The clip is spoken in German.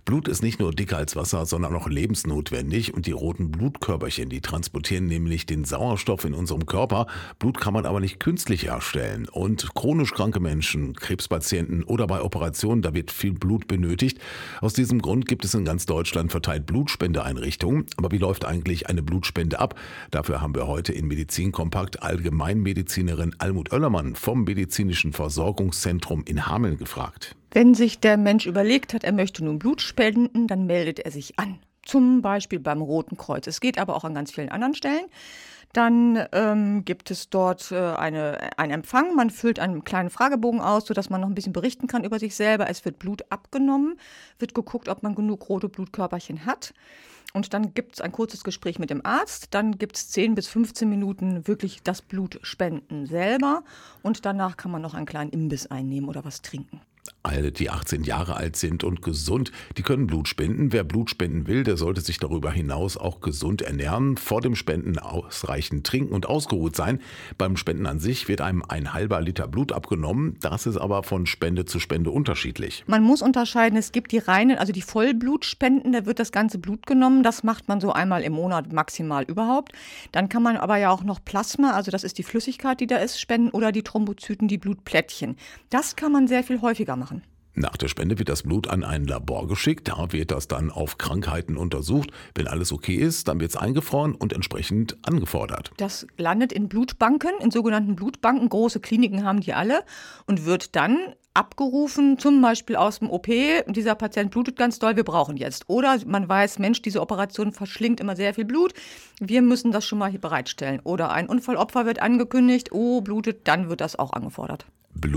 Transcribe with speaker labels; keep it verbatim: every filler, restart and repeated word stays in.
Speaker 1: Blut ist nicht nur dicker als Wasser, sondern auch lebensnotwendig. Und die roten Blutkörperchen, die transportieren nämlich den Sauerstoff in unserem Körper. Blut kann man aber nicht künstlich herstellen. Und chronisch kranke Menschen, Krebspatienten oder bei Operationen, da wird viel Blut benötigt. Aus diesem Grund gibt es in ganz Deutschland verteilt Blutspendeeinrichtungen. Aber wie läuft eigentlich eine Blutspende ab? Dafür haben wir heute in Medizin Kompakt Allgemeinmedizinerin Almut Oellermann vom Medizinischen Versorgungszentrum in Hameln gefragt.
Speaker 2: Wenn sich der Mensch überlegt hat, er möchte nun Blut spenden, dann meldet er sich an. Zum Beispiel beim Roten Kreuz. Es geht aber auch an ganz vielen anderen Stellen. Dann ähm, gibt es dort äh, eine, einen Empfang. Man füllt einen kleinen Fragebogen aus, sodass man noch ein bisschen berichten kann über sich selber. Es wird Blut abgenommen, wird geguckt, ob man genug rote Blutkörperchen hat. Und dann gibt es ein kurzes Gespräch mit dem Arzt. Dann gibt es zehn bis fünfzehn Minuten wirklich das Blutspenden selber. Und danach kann man noch einen kleinen Imbiss einnehmen oder was trinken.
Speaker 1: Alle, die achtzehn Jahre alt sind und gesund, die können Blut spenden. Wer Blut spenden will, der sollte sich darüber hinaus auch gesund ernähren, vor dem Spenden ausreichend trinken und ausgeruht sein. Beim Spenden an sich wird einem ein halber Liter Blut abgenommen. Das ist aber von Spende zu Spende unterschiedlich.
Speaker 2: Man muss unterscheiden, es gibt die reinen, also die Vollblutspenden, da wird das ganze Blut genommen. Das macht man so einmal im Monat maximal überhaupt. Dann kann man aber ja auch noch Plasma, also das ist die Flüssigkeit, die da ist, spenden oder die Thrombozyten, die Blutplättchen. Das kann man sehr viel häufiger machen.
Speaker 1: Nach der Spende wird das Blut an ein Labor geschickt. Da wird das dann auf Krankheiten untersucht. Wenn alles okay ist, dann wird es eingefroren und entsprechend angefordert.
Speaker 2: Das landet in Blutbanken, in sogenannten Blutbanken. Große Kliniken haben die alle und wird dann abgerufen, zum Beispiel aus dem O P. Dieser Patient blutet ganz doll, wir brauchen jetzt. Oder man weiß, Mensch, diese Operation verschlingt immer sehr viel Blut. Wir müssen das schon mal hier bereitstellen. Oder ein Unfallopfer wird angekündigt, oh, blutet, dann wird das auch angefordert.